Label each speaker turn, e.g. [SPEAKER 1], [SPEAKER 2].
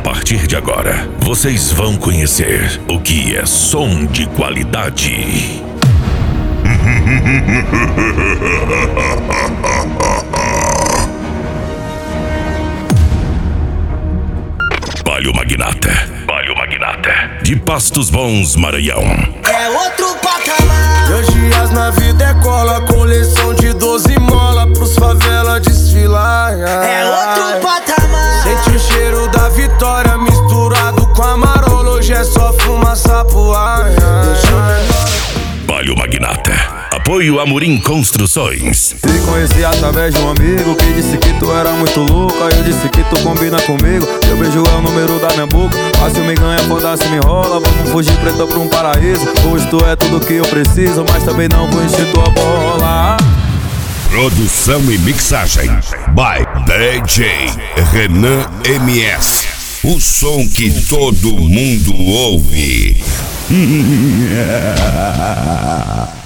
[SPEAKER 1] partir de agora, vocês vão conhecer o que é som de qualidade. Palio Magnata, de Pastos Bons, Maranhão.
[SPEAKER 2] É outro patamar.
[SPEAKER 3] 2 dias na vida é cola, coleção de 12 mola pros favela desfilar.
[SPEAKER 2] É outro patamar.
[SPEAKER 3] Sente o cheiro da vitória misturado com a marola, hoje é só fumaça pro ar.
[SPEAKER 1] Palio Magnata, apoio Amorim Construções.
[SPEAKER 4] Te conheci através de um amigo que disse que tu era muito louca. Eu disse que tu combina comigo. Teu beijo é o número da minha boca. Fácil me ganha, foda-se me enrola. Vamos fugir preto pra um paraíso. Hoje tu é tudo que eu preciso, mas também não vou encher tua bola.
[SPEAKER 1] Produção e mixagem by DJ Renan MS. O som que todo mundo ouve.